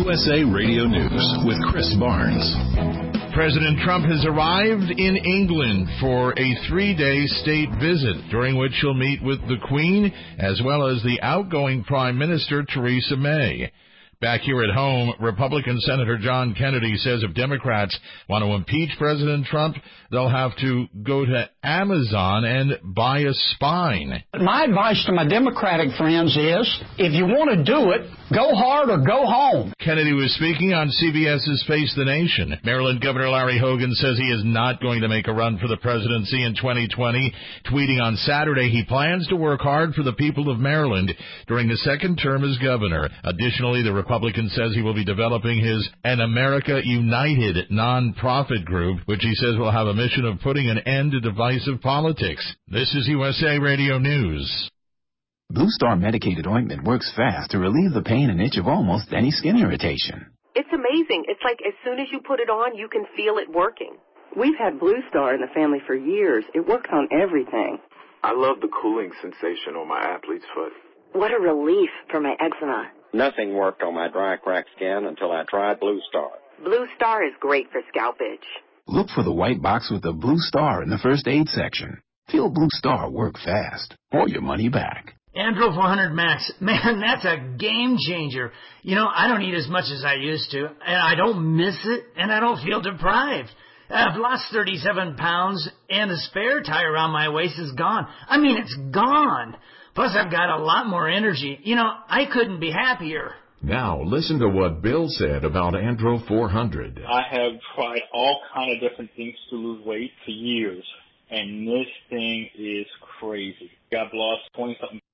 USA Radio News with Chris Barnes. President Trump has arrived in England for a 3-day state visit, during which he'll meet with the Queen as well as the outgoing Prime Minister Theresa May. Back here at home, Republican Senator John Kennedy says if Democrats want to impeach President Trump, they'll have to go to Amazon and buy a spine. My advice to my Democratic friends is, if you want to do it, go hard or go home. Kennedy was speaking on CBS's Face the Nation. Maryland Governor Larry Hogan says he is not going to make a run for the presidency in 2020. Tweeting on Saturday, he plans to work hard for the people of Maryland during the second term as governor. Additionally, the Republican says he will be developing his An America United nonprofit group, which he says will have a mission of putting an end to divisive politics. This is USA Radio News. Blue Star medicated ointment works fast to relieve the pain and itch of almost any skin irritation. It's amazing. It's like as soon as you put it on, you can feel it working. We've had Blue Star in the family for years. It works on everything. I love the cooling sensation on my athlete's foot. What a relief for my eczema. Nothing worked on my dry, cracked skin until I tried Blue Star. Blue Star is great for scalp itch. Look for the white box with the Blue Star in the first aid section. Feel Blue Star work fast, or your money back. Andro 400 Max, man, that's a game changer. You know, I don't eat as much as I used to, and I don't miss it, and I don't feel deprived. I've lost 37 pounds, and the spare tie around my waist is gone. I mean, it's gone. Plus, I've got a lot more energy. You know, I couldn't be happier. Now, listen to what Bill said about Andro 400. I have tried all kind of different things to lose weight for years, and this thing is crazy. I've lost 20-something